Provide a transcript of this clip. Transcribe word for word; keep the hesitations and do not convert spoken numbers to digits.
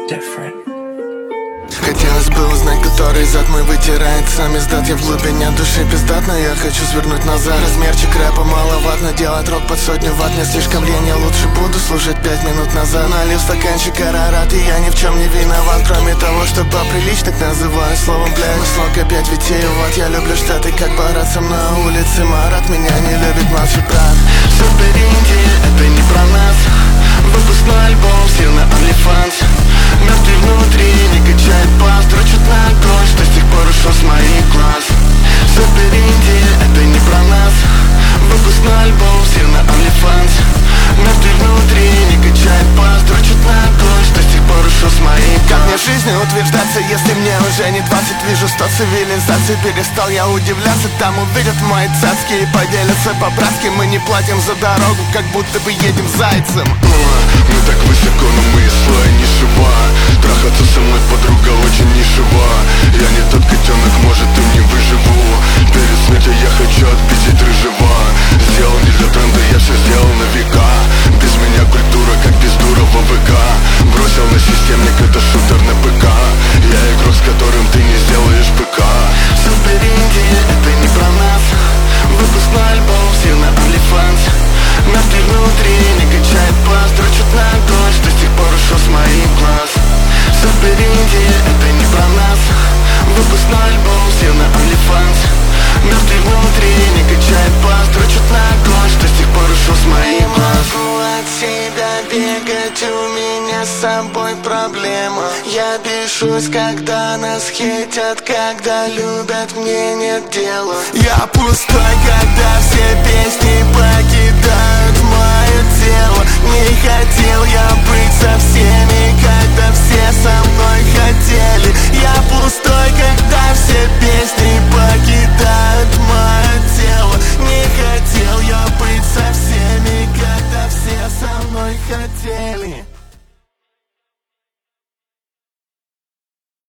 different. Хотелось бы узнать, который зад мой вытирает сам издат. Я в глубине души пиздат, но я хочу свернуть назад. Размерчик рэпа маловат, но делать рок под сотню ватт не слишком лень. Я лучше буду слушать пять минут назад. Налив стаканчик арарат, и я ни в чем не виноват, кроме того, что поприличных называю словом блядь. Но слог опять витиеват, я люблю штаты, как Барат. Со мной на улице Марат, меня не любит младший брат. Супер инди, это не про нас. Выпускной альбом, сил на OnlyFans. Мертвый внутри, не качает бас. Дрочит на огонь, что с тех пор ушел с моих глаз. Супер инди, это не про нас. Выпускной альбом, сил на OnlyFans. Мертвый внутри, не качает бас. Дрочит на огонь, что с тех пор ушел с моих глаз. Как мне в жизни утверждаться, если мне уже не двадцать? Вижу, что цивилизации перестал я удивляться. Там увидят мои цацки и поделятся по-братски. Мы не платим за дорогу, как будто бы едем зайцем. Мы так высоко, но мы из слоя нишева. Трахаться со мной подруга очень нишева. Я не тот котенок, может и не выживу. Перед смертью я хочу отпиздить рыжего. Сделал не для тренда, я все сделал на века. Без меня культура, как без дура в АВК. Бросил на системник, это шутер на ПК. Я игрок, с которым ты не сделаешь ПК. Супер инди, это не про нас. Выпускной альбом, все на OnlyFans. Мертвый внутри, не качает бас. Дрочит на огонь, что с тех пор ушел с моих глаз. Супер инди, это не про нас. Выпускной альбом, все на OnlyFans. Мертвый внутри, не качает бас. Дрочит на огонь, что с тех пор ушел с моих глаз. Не могу от себя бегать, у меня с собой проблема. Я бешусь, когда нас хейтят, когда любят, мне нет дела. Я пустой, когда все песни покидают мое тело. Не хотел я быть со всеми